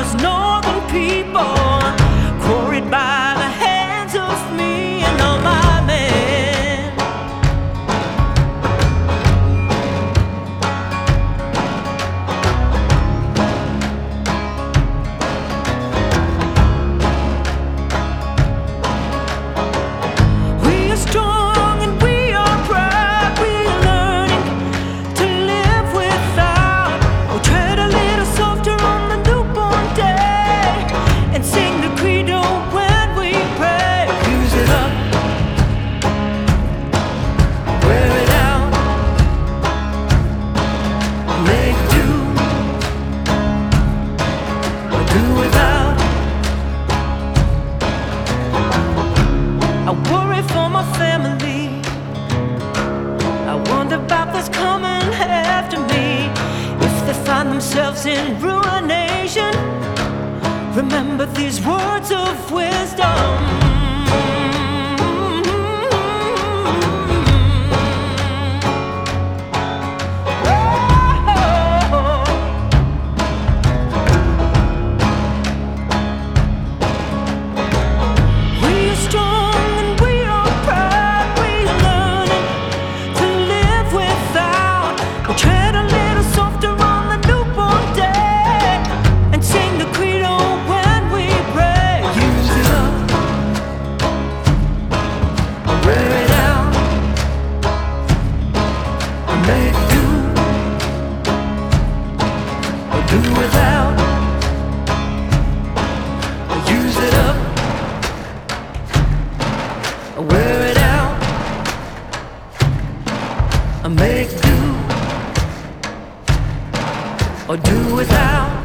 us northern people, quarried by the hands of me and all my men. We are strong and we are proud. We are learning to live without. Oh, tread a little softer on the newborn day and sing the credo when we pray. Use it up, wear it out, make do, or do without. I worry for my family. I wonder about those coming after me. If they find themselves in ruination, remember these words of wisdom. We are strong and we are proud. We are learning to live without. We'll tread a little softer on the newborn day and sing the credo when we pray. Use it up, wear it out, make do, or do without. Use it up, wear it out, make do, or do without.